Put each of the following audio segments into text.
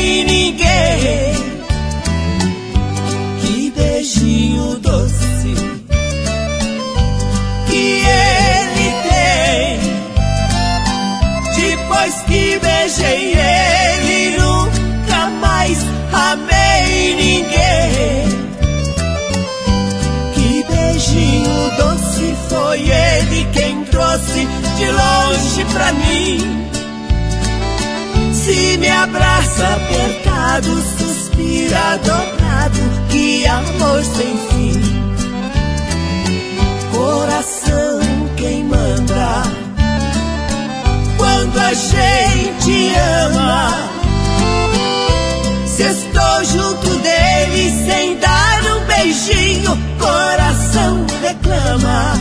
amei ninguém. Que beijinho doce que ele tem. Depois que beijei ele, nunca mais amei ninguém. Que beijinho doce foi ele quem trouxe de longe pra mim. Se me abraça apertado, suspira dobrado, que amor sem fim. Coração quem manda quando a gente ama. Se estou junto dele sem dar um beijinho, coração reclama.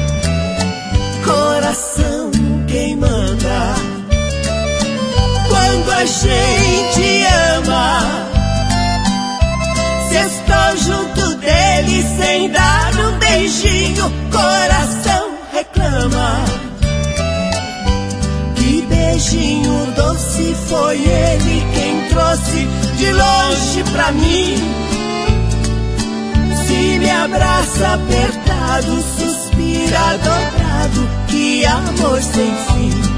Coração quem manda quando a gente ama. Se estou junto dele sem dar um beijinho, coração reclama. Que beijinho doce foi ele quem trouxe de longe pra mim. Se me abraça apertado, suspira dobrado, que amor sem fim.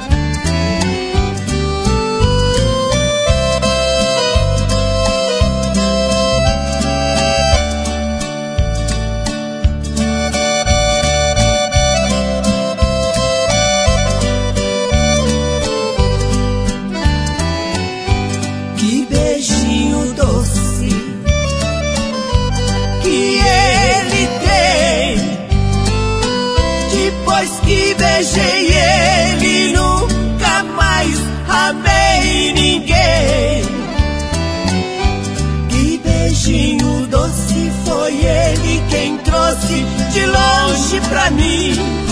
Depois que beijei ele, nunca mais amei ninguém. Que beijinho doce foi ele quem trouxe de longe pra mim.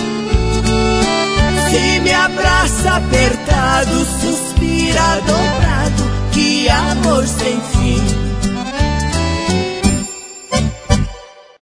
Se me abraça apertado, suspira dobrado, que amor sem fim.